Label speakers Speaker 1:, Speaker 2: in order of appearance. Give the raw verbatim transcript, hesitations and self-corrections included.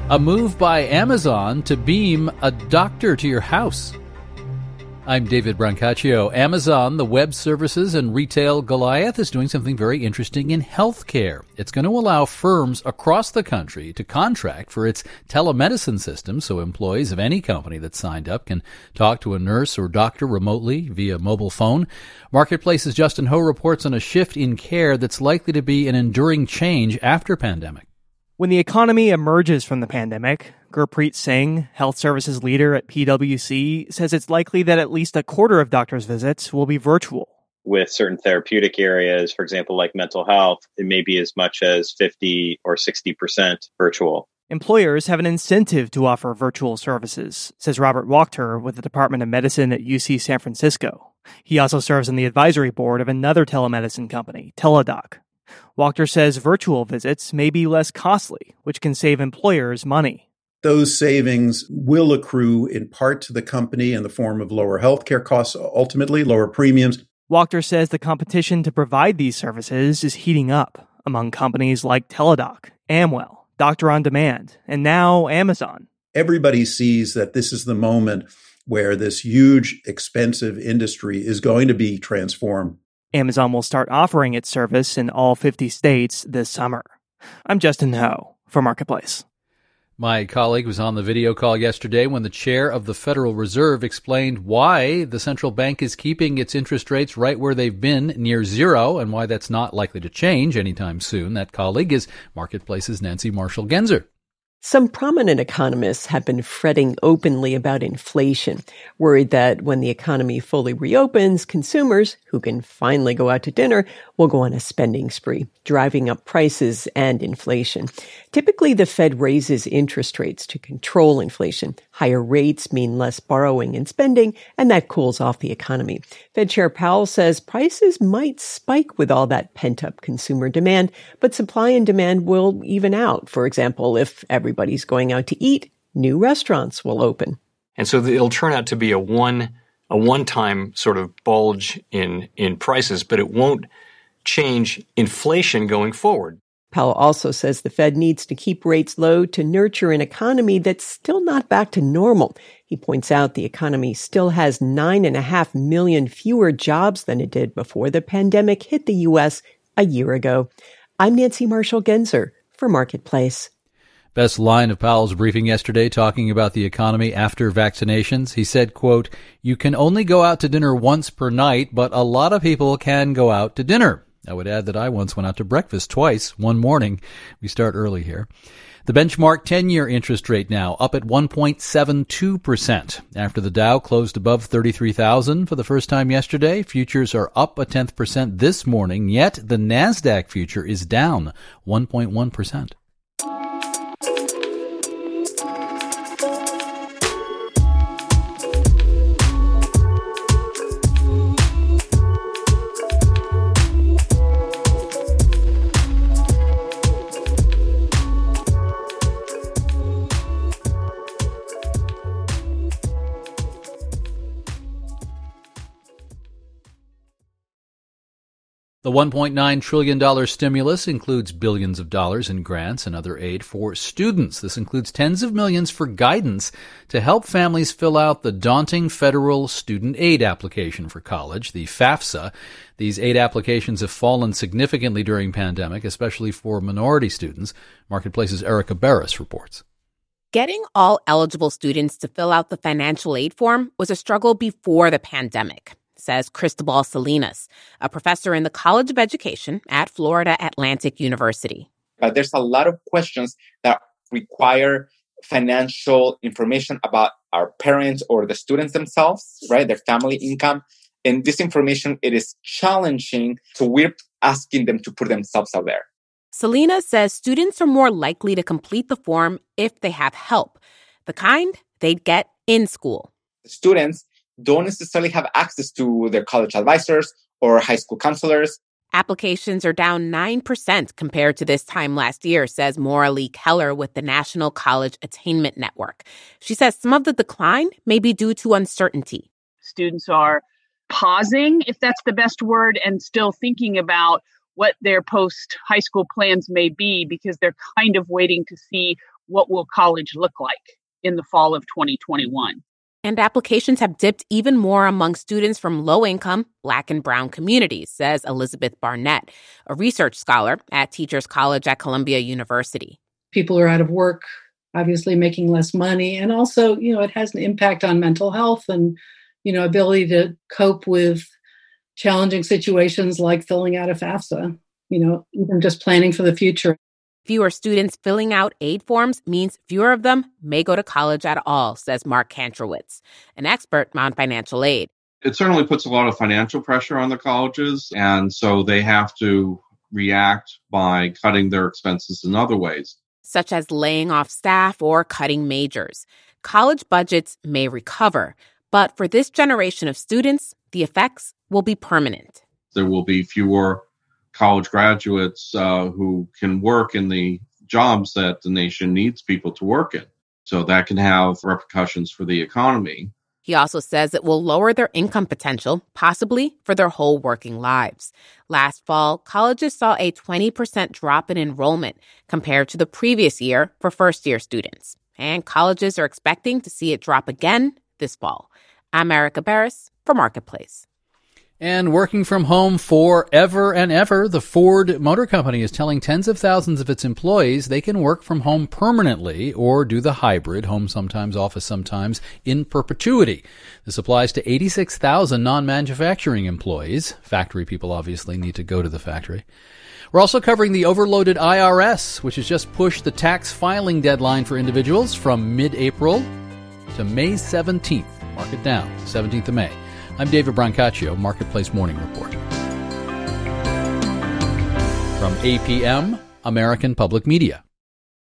Speaker 1: A move by Amazon to beam a doctor to your house. I'm David Brancaccio. Amazon, the web services and retail Goliath, is doing something very interesting in healthcare. It's going to allow firms across the country to contract for its telemedicine system so employees of any company that's signed up can talk to a nurse or doctor remotely via mobile phone. Marketplace's Justin Ho reports on a shift in care that's likely to be an enduring change after pandemic.
Speaker 2: When the economy emerges from the pandemic, Gurpreet Singh, health services leader at P W C, says it's likely that at least a quarter of doctors' visits will be virtual.
Speaker 3: With certain therapeutic areas, for example, like mental health, it may be as much as fifty or sixty percent virtual.
Speaker 2: Employers have an incentive to offer virtual services, says Robert Wachter with the Department of Medicine at U C San Francisco. He also serves on the advisory board of another telemedicine company, Teladoc. Wachter says virtual visits may be less costly, which can save employers money.
Speaker 4: Those savings will accrue in part to the company in the form of lower healthcare costs, ultimately lower premiums.
Speaker 2: Wachter says the competition to provide these services is heating up among companies like Teladoc, Amwell, Doctor on Demand, and now Amazon.
Speaker 4: Everybody sees that this is the moment where this huge, expensive industry is going to be transformed.
Speaker 2: Amazon will start offering its service in all fifty states this summer. I'm Justin Ho for Marketplace.
Speaker 1: My colleague was on the video call yesterday when the chair of the Federal Reserve explained why the central bank is keeping its interest rates right where they've been, near zero, and why that's not likely to change anytime soon. That colleague is Marketplace's Nancy Marshall-Genzer.
Speaker 5: Some prominent economists have been fretting openly about inflation, worried that when the economy fully reopens, consumers, who can finally go out to dinner, will go on a spending spree, driving up prices and inflation. Typically, the Fed raises interest rates to control inflation. Higher rates mean less borrowing and spending, and that cools off the economy. Fed Chair Powell says prices might spike with all that pent-up consumer demand, but supply and demand will even out. For example, if everybody's going out to eat, new restaurants will open.
Speaker 6: And so it'll turn out to be a one a one-time sort of bulge in in prices, but it won't change inflation going forward.
Speaker 5: Powell also says the Fed needs to keep rates low to nurture an economy that's still not back to normal. He points out the economy still has nine and a half million fewer jobs than it did before the pandemic hit the U S a year ago. I'm Nancy Marshall-Genzer for Marketplace.
Speaker 1: Best line of Powell's briefing yesterday, talking about the economy after vaccinations. He said, quote, "You can only go out to dinner once per night, but a lot of people can go out to dinner." I would add that I once went out to breakfast twice, one morning. We start early here. The benchmark ten-year interest rate now up at one point seven two percent. After the Dow closed above thirty-three thousand for the first time yesterday, futures are up a tenth percent this morning, yet the NASDAQ future is down one point one percent. The one point nine trillion dollars stimulus includes billions of dollars in grants and other aid for students. This includes tens of millions for guidance to help families fill out the daunting federal student aid application for college, the FAFSA. These aid applications have fallen significantly during pandemic, especially for minority students. Marketplace's Erica Barris reports.
Speaker 7: Getting all eligible students to fill out the financial aid form was a struggle before the pandemic, says Cristobal Salinas, a professor in the College of Education at Florida Atlantic University.
Speaker 8: Uh, there's a lot of questions that require financial information about our parents or the students themselves, right? Their family income. And this information, it is challenging. So we're asking them to put themselves out there.
Speaker 7: Salinas says students are more likely to complete the form if they have help, the kind they'd get in school.
Speaker 8: Students don't necessarily have access to their college advisors or high school counselors.
Speaker 7: Applications are down nine percent compared to this time last year, says Maura Lee Keller with the National College Attainment Network. She says some of the decline may be due to uncertainty.
Speaker 9: Students are pausing, if that's the best word, and still thinking about what their post-high school plans may be because they're kind of waiting to see what will college look like in the fall of twenty twenty-one.
Speaker 7: And applications have dipped even more among students from low-income Black and Brown communities, says Elizabeth Barnett, a research scholar at Teachers College at Columbia University.
Speaker 10: People are out of work, obviously making less money. And also, you know, it has an impact on mental health and, you know, ability to cope with challenging situations like filling out a FAFSA, you know, even just planning for the future.
Speaker 7: Fewer students filling out aid forms means fewer of them may go to college at all, says Mark Kantrowitz, an expert on financial aid.
Speaker 11: It certainly puts a lot of financial pressure on the colleges, and so they have to react by cutting their expenses in other ways,
Speaker 7: such as laying off staff or cutting majors. College budgets may recover, but for this generation of students, the effects will be permanent.
Speaker 11: There will be fewer college graduates uh, who can work in the jobs that the nation needs people to work in. So that can have repercussions for the economy.
Speaker 7: He also says it will lower their income potential, possibly for their whole working lives. Last fall, colleges saw a twenty percent drop in enrollment compared to the previous year for first-year students. And colleges are expecting to see it drop again this fall. I'm Erica Barris for Marketplace.
Speaker 1: And working from home forever and ever, the Ford Motor Company is telling tens of thousands of its employees they can work from home permanently or do the hybrid, home sometimes, office sometimes, in perpetuity. This applies to eighty-six thousand non-manufacturing employees. Factory people obviously need to go to the factory. We're also covering the overloaded I R S, which has just pushed the tax filing deadline for individuals from mid-April to May seventeenth. Mark it down, seventeenth of May. I'm David Brancaccio, Marketplace Morning Report. From A P M, American Public Media.